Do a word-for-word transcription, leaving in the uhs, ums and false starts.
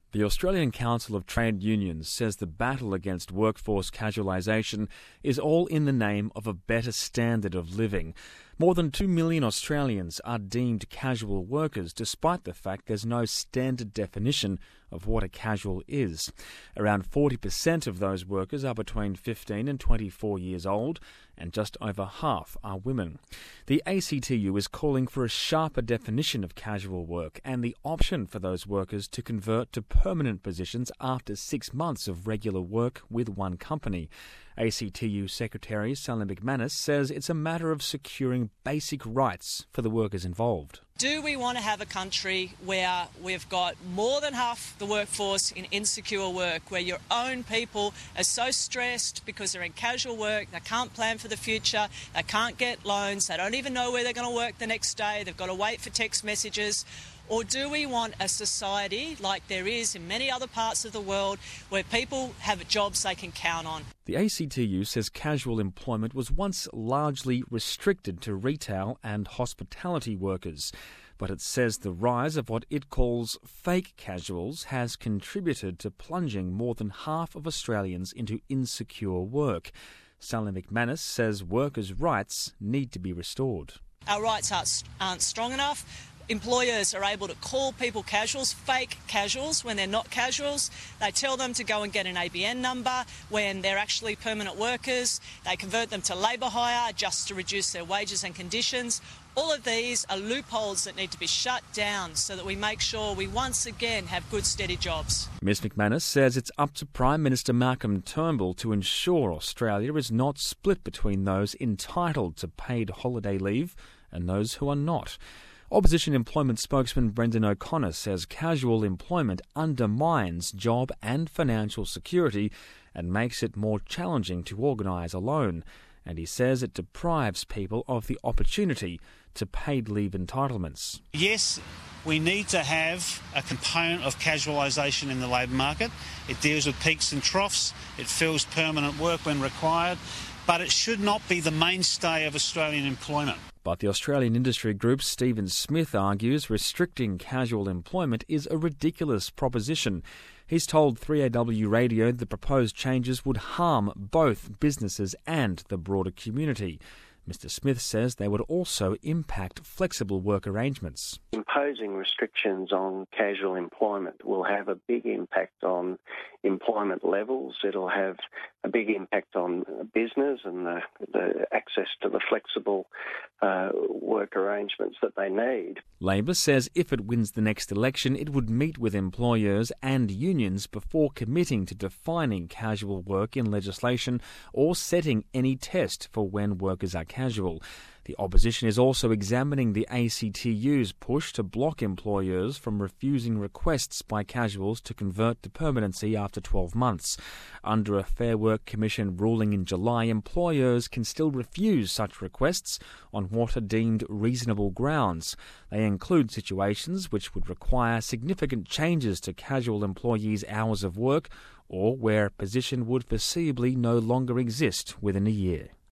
The Australian Council of Trade Unions says the battle against workforce casualisation is all in the name of a better standard of living. More than two million Australians are deemed casual workers, despite the fact there's no standard definition of what a casual is. Around forty percent of those workers are between fifteen and twenty-four years old, and just over half are women. The A C T U is calling for a sharper definition of casual work and the option for those workers to convert to permanent positions after six months of regular work with one company. A C T U Secretary Sally McManus says it's a matter of securing basic rights for the workers involved. Do we want to have a country where we've got more than half the workforce in insecure work, where your own people are so stressed because they're in casual work, they can't plan for the future, they can't get loans, they don't even know where they're going to work the next day, they've got to wait for text messages? Or do we want a society like there is in many other parts of the world where people have jobs they can count on? The A C T U says casual employment was once largely restricted to retail and hospitality workers, but it says the rise of what it calls fake casuals has contributed to plunging more than half of Australians into insecure work. Sally McManus says workers' rights need to be restored. Our rights aren't, aren't strong enough. Employers are able to call people casuals, fake casuals, when they're not casuals. They tell them to go and get an A B N number when they're actually permanent workers. They convert them to labour hire just to reduce their wages and conditions. All of these are loopholes that need to be shut down so that we make sure we once again have good, steady jobs. Miz McManus says it's up to Prime Minister Malcolm Turnbull to ensure Australia is not split between those entitled to paid holiday leave and those who are not. Opposition employment spokesman Brendan O'Connor says casual employment undermines job and financial security and makes it more challenging to organise a loan. And he says it deprives people of the opportunity to paid leave entitlements. Yes, we need to have a component of casualisation in the labour market. It deals with peaks and troughs. It fills permanent work when required. But it should not be the mainstay of Australian employment. But the Australian industry group Stephen Smith argues restricting casual employment is a ridiculous proposition. He's told three A W Radio the proposed changes would harm both businesses and the broader community. Mister Smith says they would also impact flexible work arrangements. Imposing restrictions on casual employment will have a big impact on employment levels. It'll have a big impact on business and the, the access to the flexible uh, work arrangements that they need. Labor says if it wins the next election, it would meet with employers and unions before committing to defining casual work in legislation or setting any test for when workers are casual. The opposition is also examining the A C T U's push to block employers from refusing requests by casuals to convert to permanency after twelve months. Under a Fair Work Commission ruling in July, employers can still refuse such requests on what are deemed reasonable grounds. They include situations which would require significant changes to casual employees' hours of work or where a position would foreseeably no longer exist within a year.